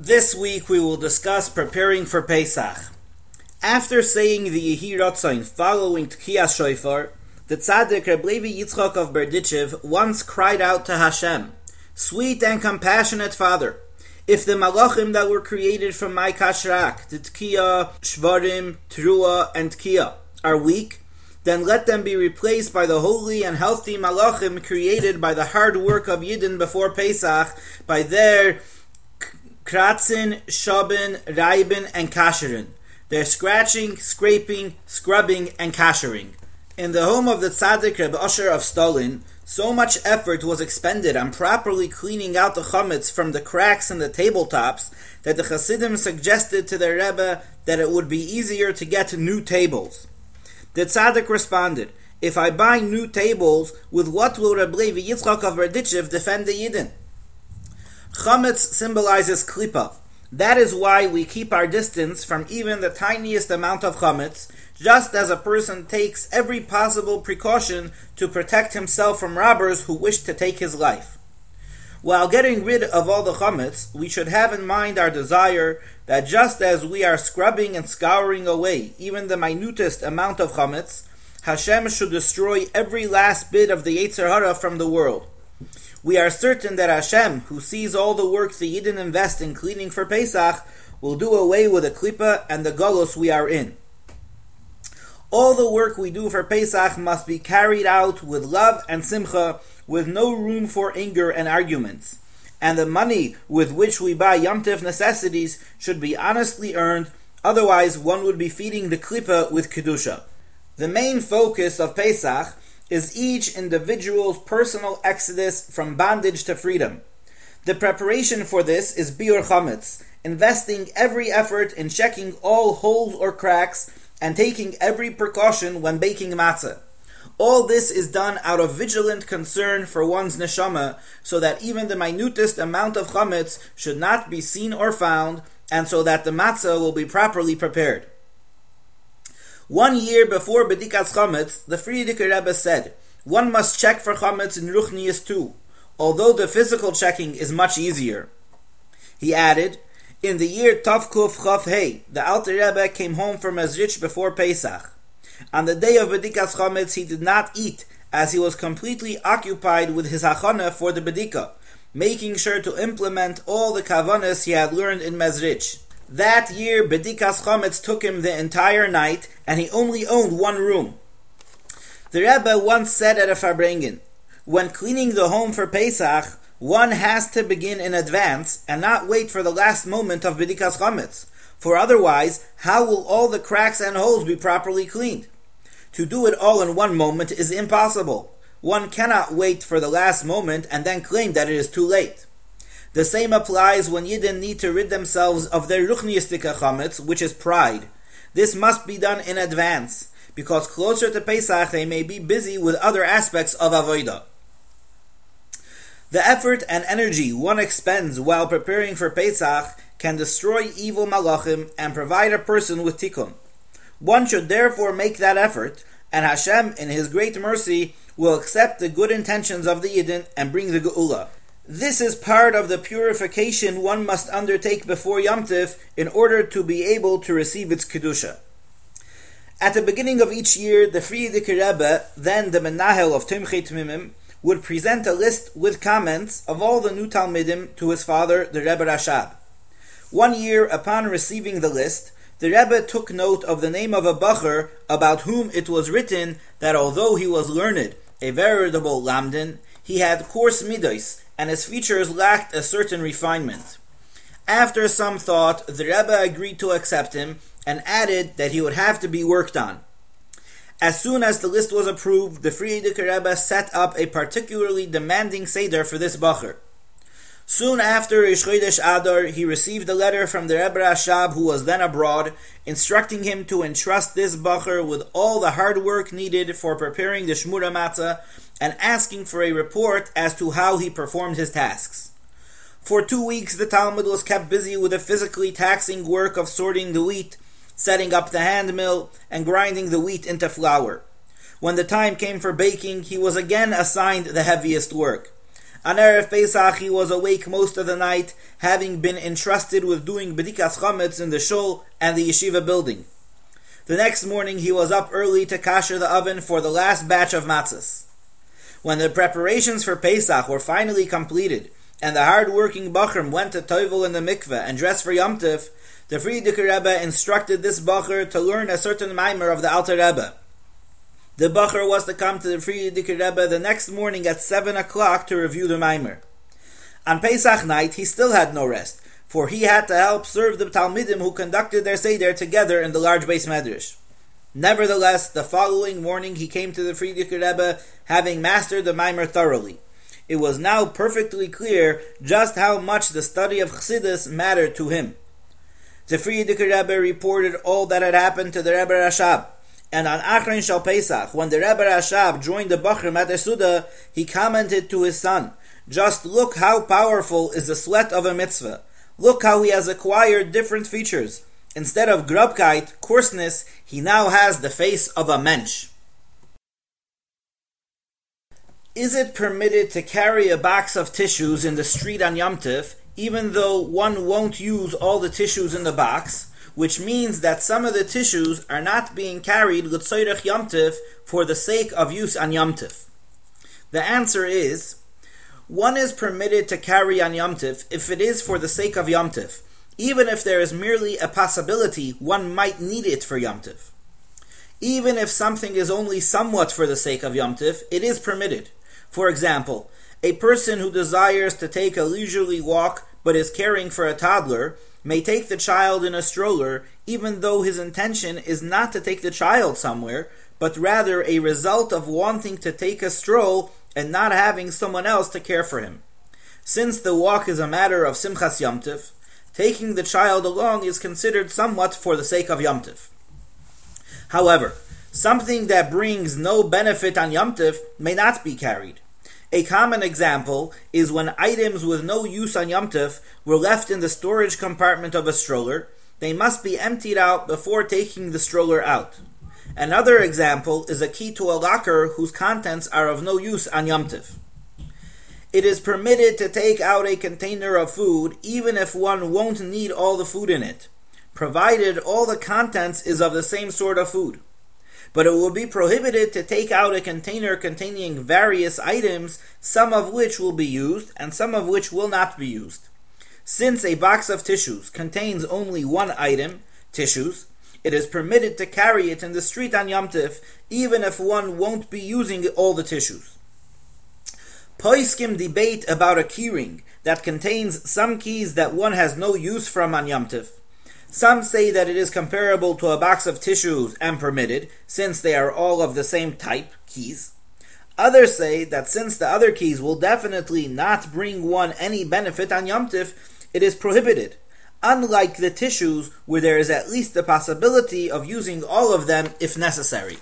This week we will discuss preparing for Pesach. After saying the Yehi Rotzain following Tkiyas Shofar, the Tzaddik Reb Levi Yitzchak of Berdichev once cried out to Hashem, "Sweet and compassionate Father, if the malachim that were created from my Kashrak, the Tkiya, Shvarim, Teruah, and Tkiya, are weak, then let them be replaced by the holy and healthy malachim created by the hard work of Yidden before Pesach, by their kratzin, shabin, raibin, and kasherin. They're scratching, scraping, scrubbing, and kashering." In the home of the Tzaddik Reb Asher of Stalin, so much effort was expended on properly cleaning out the chametz from the cracks in the tabletops that the Hasidim suggested to their Rebbe that it would be easier to get new tables. The Tzaddik responded, "If I buy new tables, with what will Reb Levi Yitzchak of Berdichev defend the Yidden?" Chametz symbolizes klipa. That is why we keep our distance from even the tiniest amount of chametz, just as a person takes every possible precaution to protect himself from robbers who wish to take his life. While getting rid of all the chametz, we should have in mind our desire that just as we are scrubbing and scouring away even the minutest amount of chametz, Hashem should destroy every last bit of the Yetzer Hara from the world. We are certain that Hashem, who sees all the work the Yidden invest in cleaning for Pesach, will do away with the klipa and the galus we are in. All the work we do for Pesach must be carried out with love and simcha, with no room for anger and arguments. And the money with which we buy Yom Tov necessities should be honestly earned, otherwise one would be feeding the klipa with kedusha. The main focus of Pesach is each individual's personal exodus from bondage to freedom. The preparation for this is biur chametz, investing every effort in checking all holes or cracks and taking every precaution when baking matzah. All this is done out of vigilant concern for one's neshama, so that even the minutest amount of chametz should not be seen or found, and so that the matzah will be properly prepared. 1 year before Bedikas Chametz, the Frierdiker Rebbe said, one must check for Chametz in Ruchnius too, although the physical checking is much easier. He added, in the year Tavkuf Chav Hei, the Alter Rebbe came home from Mezrich before Pesach. On the day of Bedikas Chametz, he did not eat, as he was completely occupied with his hachana for the Bedika, making sure to implement all the kavanas he had learned in Mezrich. That year, Bedikas Chametz took him the entire night, and he only owned one room. The Rebbe once said at a Farbrengen, when cleaning the home for Pesach, one has to begin in advance and not wait for the last moment of Bedikas Chametz, for otherwise, how will all the cracks and holes be properly cleaned? To do it all in one moment is impossible. One cannot wait for the last moment and then claim that it is too late. The same applies when Yidden need to rid themselves of their ruchniistika chametz, which is pride. This must be done in advance, because closer to Pesach they may be busy with other aspects of avodah. The effort and energy one expends while preparing for Pesach can destroy evil malachim and provide a person with tikkun. One should therefore make that effort, and Hashem, in His great mercy, will accept the good intentions of the Yidden and bring the geula. This is part of the purification one must undertake before Yom Tov in order to be able to receive its kedusha. At the beginning of each year, the Frierdiker Rebbe, then the Menahel of Timchei Tmimim, would present a list with comments of all the new Talmidim to his father, the Rebbe Rashab. 1 year, upon receiving the list, the Rebbe took note of the name of a bacher about whom it was written that although he was learned, a veritable lamdin, he had coarse midos, and his features lacked a certain refinement. After some thought, the Rebbe agreed to accept him and added that he would have to be worked on. As soon as the list was approved, the Frierdiker Rebbe set up a particularly demanding seder for this bacher. Soon after Rish Chodesh Adar, he received a letter from the Rebbe Rashab, who was then abroad, instructing him to entrust this bacher with all the hard work needed for preparing the Shmura Matzah, and asking for a report as to how he performed his tasks. For 2 weeks, the Talmud was kept busy with the physically taxing work of sorting the wheat, setting up the hand mill, and grinding the wheat into flour. When the time came for baking, he was again assigned the heaviest work. On Erev Pesach, he was awake most of the night, having been entrusted with doing Bedikas Chametz in the shul and the yeshiva building. The next morning, he was up early to kasher the oven for the last batch of matzahs. When the preparations for Pesach were finally completed, and the hard-working Bachrim went to Toivel in the mikveh and dressed for Yom Tov, the Frierdiker Rebbe instructed this Bacher to learn a certain Maimer of the Alter Rebbe. The Bacher was to come to the Frierdiker Rebbe the next morning at 7 o'clock to review the Maimer. On Pesach night, he still had no rest, for he had to help serve the Talmidim who conducted their Seder together in the large Beis Medrash. Nevertheless, the following morning he came to the Frierdiker Rebbe, having mastered the Maimer thoroughly. It was now perfectly clear just how much the study of Chassidus mattered to him. The Frierdiker Rebbe reported all that had happened to the Rebbe Rashab, and on Achron Shal Pesach, when the Rebbe Rashab joined the Bachrim at the Suda, he commented to his son, "Just look how powerful is the sweat of a mitzvah. Look how he has acquired different features. Instead of grubkeit, coarseness, he now has the face of a mensch." Is it permitted to carry a box of tissues in the street on Yom Tov, even though one won't use all the tissues in the box, which means that some of the tissues are not being carried l'tzoirech Yom Tov for the sake of use on Yom Tov? The answer is, one is permitted to carry on Yom Tov if it is for the sake of Yom Tov, even if there is merely a possibility one might need it for Yom Tov. Even if something is only somewhat for the sake of Yom Tov, it is permitted. For example, a person who desires to take a leisurely walk but is caring for a toddler may take the child in a stroller, even though his intention is not to take the child somewhere, but rather a result of wanting to take a stroll and not having someone else to care for him. Since the walk is a matter of Simchas Yom Tov, taking the child along is considered somewhat for the sake of Yom Tov. However, something that brings no benefit on Yom Tov may not be carried. A common example is when items with no use on Yom Tov were left in the storage compartment of a stroller. They must be emptied out before taking the stroller out. Another example is a key to a locker whose contents are of no use on Yom Tov. It is permitted to take out a container of food even if one won't need all the food in it, provided all the contents is of the same sort of food. But it will be prohibited to take out a container containing various items, some of which will be used and some of which will not be used. Since a box of tissues contains only one item, tissues, it is permitted to carry it in the street on Yom Tov, even if one won't be using all the tissues. Poskim debate about a keyring that contains some keys that one has no use from on Yom Tov. Some say that it is comparable to a box of tissues and permitted, since they are all of the same type, keys. Others say that since the other keys will definitely not bring one any benefit on Yom Tov, it is prohibited, unlike the tissues where there is at least the possibility of using all of them if necessary.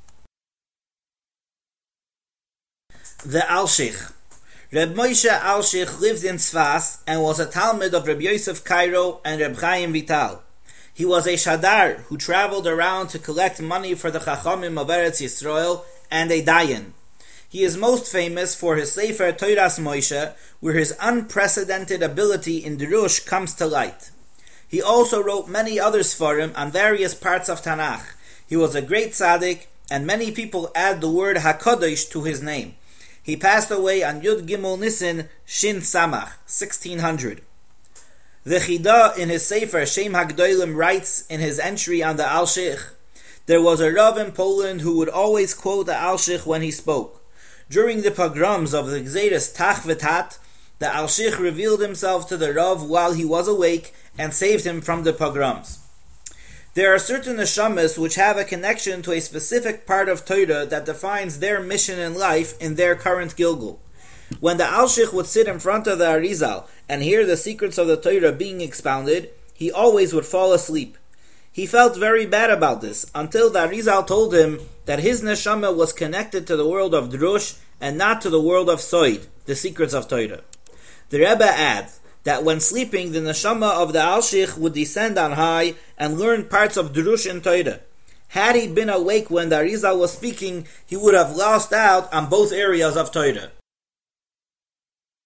The Alshich. Reb Moshe Alshich lived in Tzfas and was a Talmud of Reb Yosef Cairo and Reb Chaim Vital. He was a Shadar who traveled around to collect money for the Chachamim of Eretz Yisrael and a Dayan. He is most famous for his Sefer Toras Moshe, where his unprecedented ability in Drush comes to light. He also wrote many other Sfarim on various parts of Tanakh. He was a great tzaddik, and many people add the word HaKadosh to his name. He passed away on Yud Gimel Nisan Shin Samach, 1600. The Chida in his Sefer Shem HaGdolim writes in his entry on the Alshich, there was a Rav in Poland who would always quote the Alshich when he spoke. During the pogroms of the Gzeres Tach V'Tat, the Alshich revealed himself to the Rav while he was awake and saved him from the pogroms. There are certain neshamas which have a connection to a specific part of Torah that defines their mission in life in their current Gilgul. When the Alshich would sit in front of the Arizal and hear the secrets of the Torah being expounded, he always would fall asleep. He felt very bad about this, until the Arizal told him that his neshama was connected to the world of Drush and not to the world of Soid, the secrets of Torah. The Rebbe adds that when sleeping, the neshama of the Alshich would descend on high and learn parts of Drush and Torah. Had he been awake when the Arizal was speaking, he would have lost out on both areas of Torah.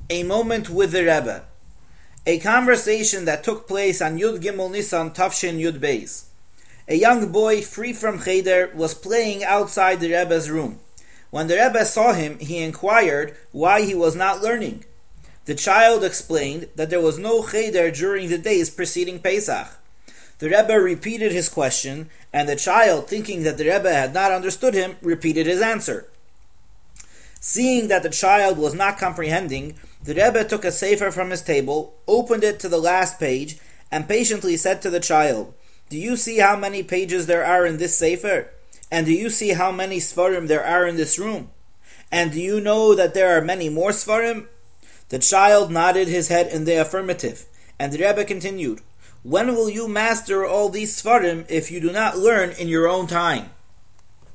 A moment with the Rebbe. A conversation that took place on Yud Gimel Nisan Tafshin Yud Beis. A young boy free from cheder was playing outside the Rebbe's room. When the Rebbe saw him, he inquired why he was not learning. The child explained that there was no cheder during the days preceding Pesach. The Rebbe repeated his question, and the child, thinking that the Rebbe had not understood him, repeated his answer. Seeing that the child was not comprehending, the Rebbe took a sefer from his table, opened it to the last page, and patiently said to the child, "Do you see how many pages there are in this sefer? And do you see how many svarim there are in this room? And do you know that there are many more svarim?" The child nodded his head in the affirmative, and the Rebbe continued, "When will you master all these svarim if you do not learn in your own time?"